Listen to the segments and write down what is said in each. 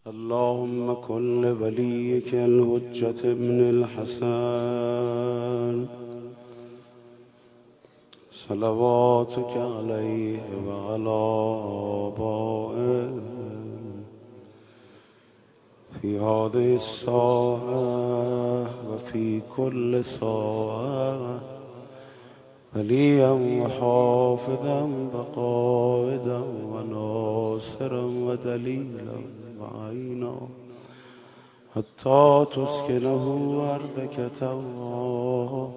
اللهم كن لوليك الحجة ابن الحسن صلواتك عليه وعلى آبائه في هذه الساعة وفي كل ساعة وليا وحافظا وقائدا وناصرا ودليلا وعينا حتى تسكنه أرضك طوعا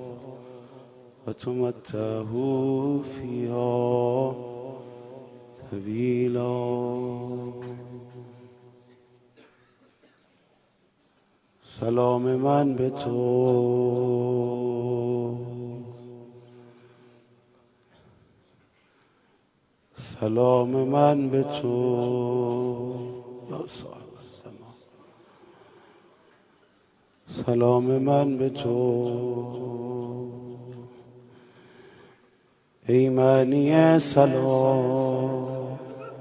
وتمتعه فيها طويلا. سلام من به تو، سلام من به تو یا صاحب الزمان، سلام من به تو ای معنی سلام.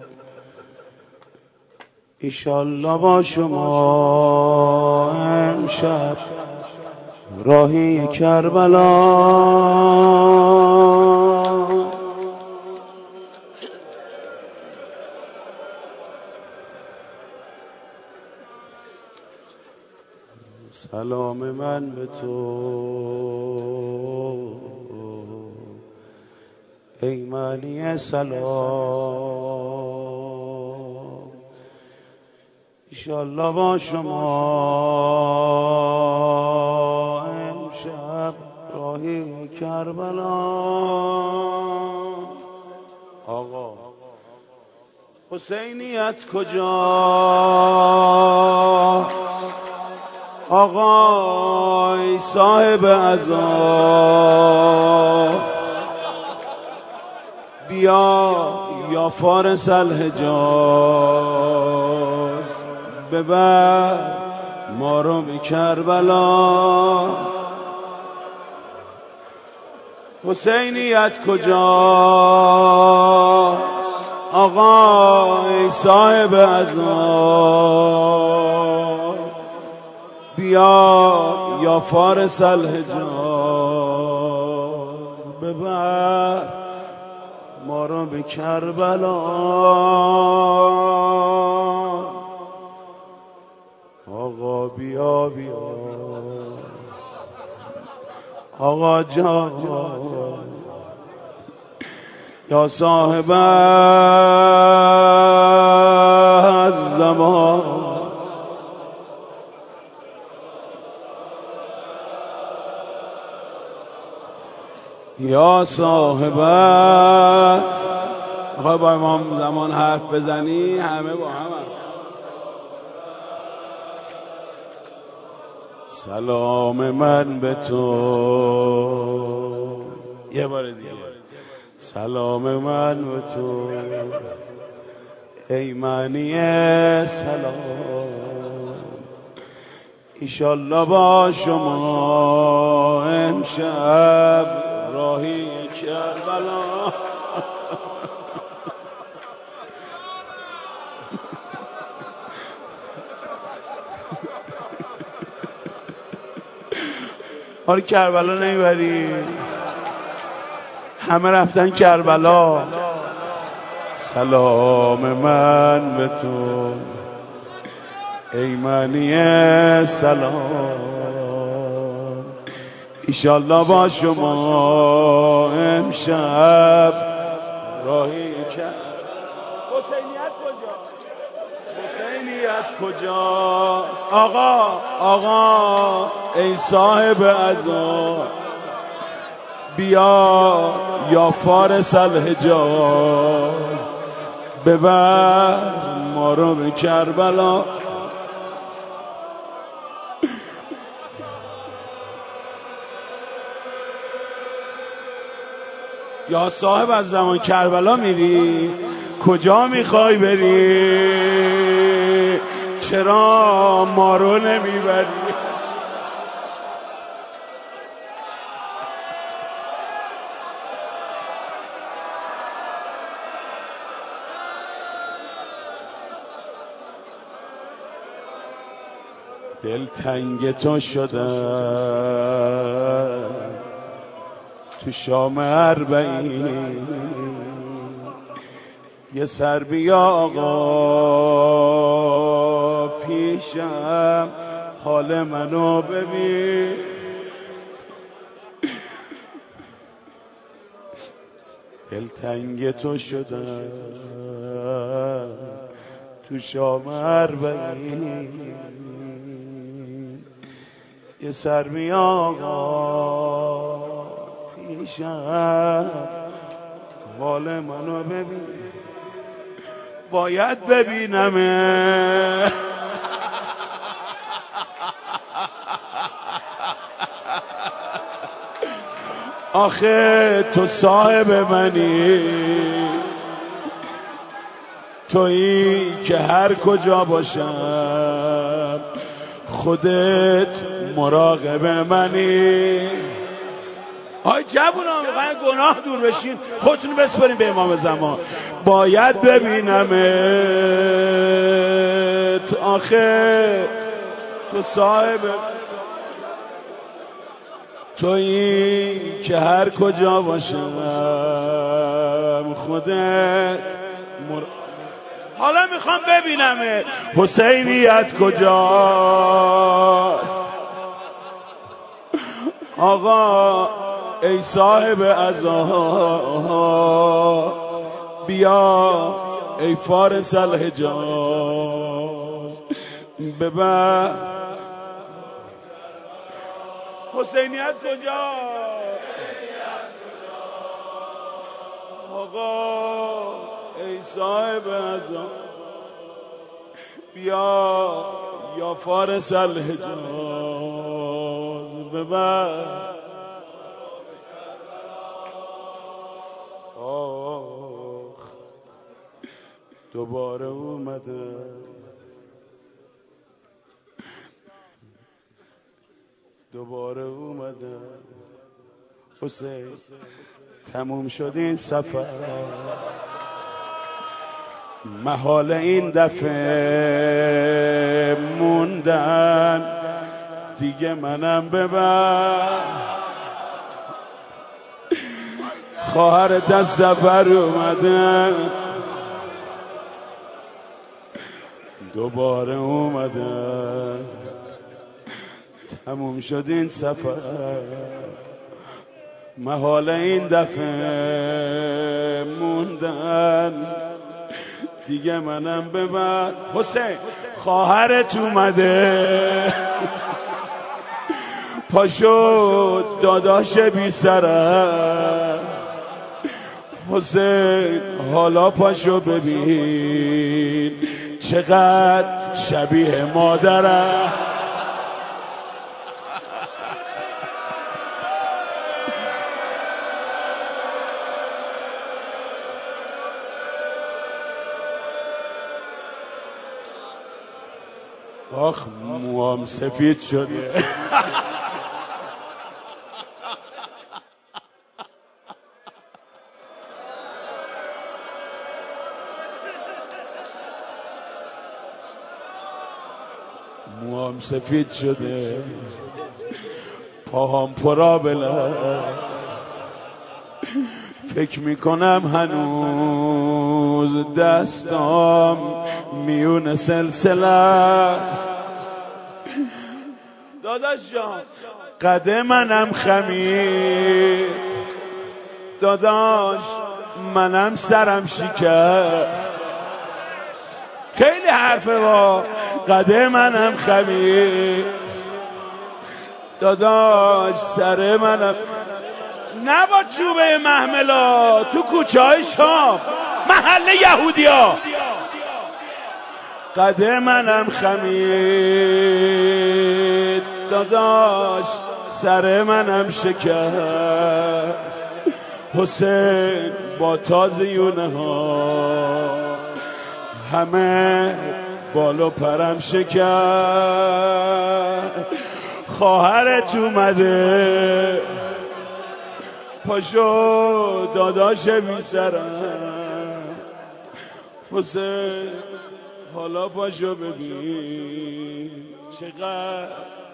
ایشالله با شما امشب راهی کربلا. سلام من به تو ای معنی سلام. ایشالله با شما امشب راهی کربلا. آقا حسینیت کجاست؟ آقای صاحب عزا بیا یا فارس الحجاز ببر ما رو به کربلا. حسینیت کجاست؟ آقای صاحب عزا بیا یا فارس الحجاز ببر ما رو به کربلا. آقا بیا بیا آقا جان یا صاحب الزمان یا صاحب. آقا با امام زمان حرف بزنی همه با هم. سلام من به تو یه بار دیگه. سلام من به تو ای معنی سلام. ایشالله با شما امشب راهی کربلا. حالا کربلا نمیبری؟ همه رفتن کربلا. سلام من به تو ای معنی سلام. ایشالله با شما امشب راهی کربلا. حسینیت کجاست؟ حسینیت کجاست؟ آقا ای صاحب عزا بیا یا فارس الحجاز ببر ما رو به کربلا. یا صاحب از زمان کربلا میری؟ کجا میخوای بری؟ چرا ما رو نمیبری؟ دلتنگ تو شدم تو شام اربعین، یه سر بیا آقا پیشم حال منو ببین. دلتنگ تو شدم تو شام اربعین، یه سر بیا آقا پیشم حال منو ببین. باید ببینمه آخه تو صاحب منی، تویی که هر کجا باشم خودت مراقب منی. آی جوونا میخواین گناه دور بشین خودتون بسپارین به امام زمان. باید ببینمت آخه تو صاحب تویی که هر کجا باشم خودت حالا میخوام ببینمت. حسینیت کجاست آقا ای صاحب عزا، بیا ای فارس الحجاز ببر. حسینیت کجا آقا ای صاحب عزا، بیا یا فارس الحجاز ببر. آخ دوباره اومده دوباره اومده حسین، تموم شد این سفر، محال این دفعه موندن دیگه منم ببر. خواهرت از سفر اومده دوباره اومده، تموم شد این سفر، محال این دفعه موندن دیگه منم ببر. حسین خواهرت اومده پاشو داداش بی سرم. حسین حالا پاشو ببین چقدر شبیه مادرم. آخ موام سفید شده موام سفید شده، پاهام پرابل است، فکر میکنم هنوز دستام میون سلسله است. داداش جان قد منم خمیر، داداش منم سرم شکست، خیلی حرفه با قد منم خمیر، داداش سر منم نه با چوبه محملا تو کوچه های شام محل یهودیا. قد منم خمید داداش سر منم شکست. حسین با تازیونه ها همه بالو پرم شکست. خواهرت اومده پاشو داداش بی سرم. حسین حالا پاشو ببین چقدر